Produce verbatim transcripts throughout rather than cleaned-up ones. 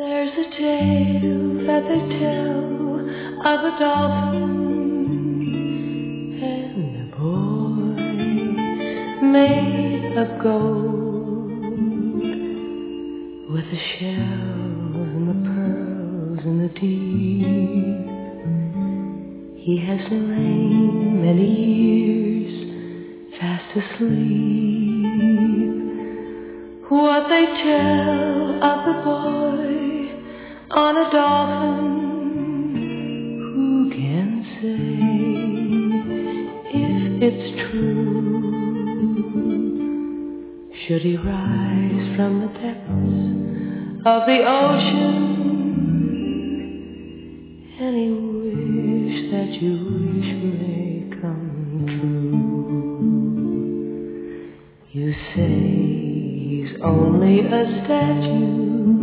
There's a tale that they tell of a dolphin and a boy made of gold, with the shells and the pearls and the deep. He has lain many years fast asleep. What they tell of the boy on a dolphin, who can say if it's true? Should he rise from the depths of the ocean? Any wish that you wish may come true. You say he's only a statue,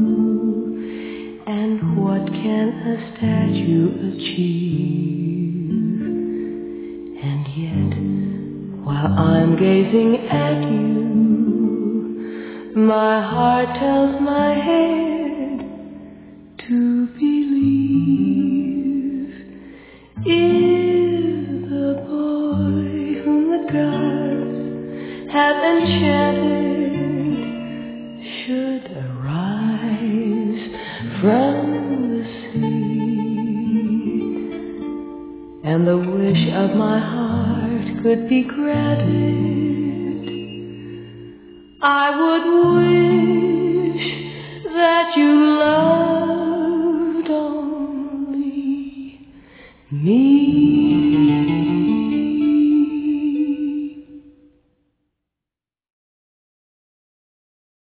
and what can a statue achieve? And yet, while I'm gazing at you, my heart tells my head to believe. If the boy whom the gods have enchanted should arise from the sea, and the wish of my heart could be granted, I would wish that you loved only me.